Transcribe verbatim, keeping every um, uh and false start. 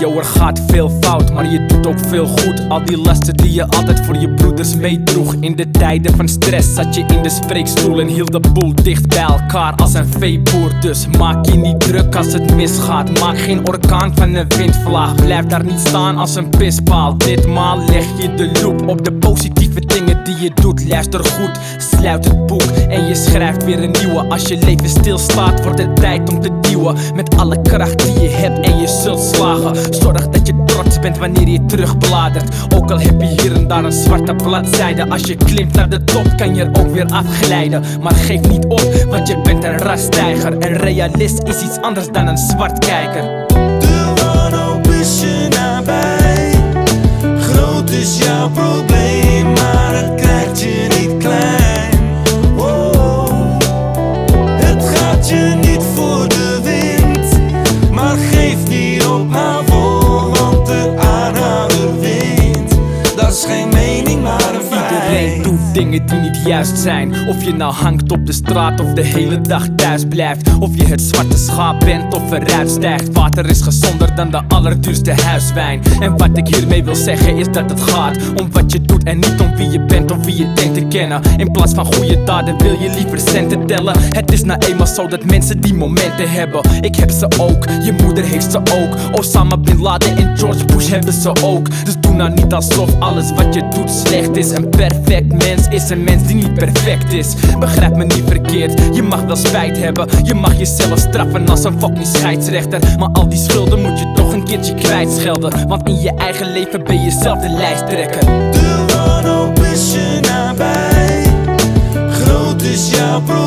yo, er gaat veel fout, maar je doet ook veel goed. Al die lasten die je altijd voor je broeders meedroeg. In de tijden van stress zat je in de spreekstoel en hield de boel dicht bij elkaar als een veeboer. Dus maak je niet druk als het misgaat. Maak geen orkaan van een windvlaag. Blijf daar niet staan als een pispaal. Ditmaal leg je de loop op de positieve dingen die je doet. Luister goed, sluit het boek en je schrijft weer een nieuwe. Als je leven stilstaat, wordt het tijd om te duwen. Met alle kracht die je hebt en je zult slagen. Zorg dat je trots bent wanneer je terugbladert. Ook al heb je hier en daar een zwarte bladzijde. Als je klimt naar de top kan je er ook weer afglijden. Maar geef niet op, want je bent een rastijger. Een realist is iets anders dan een zwartkijker. De wanhoop is je nabij. Groot is jouw probleem, maar het krijgt je niet klein. Oh, het gaat je niet voor de wind, maar geef niet op, hou vol, want de aanhouder wint. Dat is geen mening, maar een feit. Iedereen doet dingen die niet juist zijn. Of je nou hangt op de straat of de hele dag thuis blijft. Of je het zwarte schaap bent of eruit stijgt. Water is gezonder dan de allerduurste huiswijn. En wat ik hiermee wil zeggen is dat het gaat om wat je doet en niet om wie je bent of wie je denkt te kennen. In plaats van goede daden wil je liever centen tellen. Het is nou eenmaal zo dat mensen die momenten hebben. Ik heb ze ook, je moeder heeft ze ook. Osama Bin Laden en George Bush hebben ze ook. Dus doe nou niet alsof alles wat je doet slecht is. Een perfect mens is een mens die niet perfect is. Begrijp me niet verkeerd, je mag wel spijt hebben. Je mag jezelf straffen als een fucking scheidsrechter. Maar al die schulden moet je toch een keertje kwijtschelden. Want in je eigen leven ben je zelf de lijsttrekker. De wanhoop is je nabij. Groot is jouw probleem.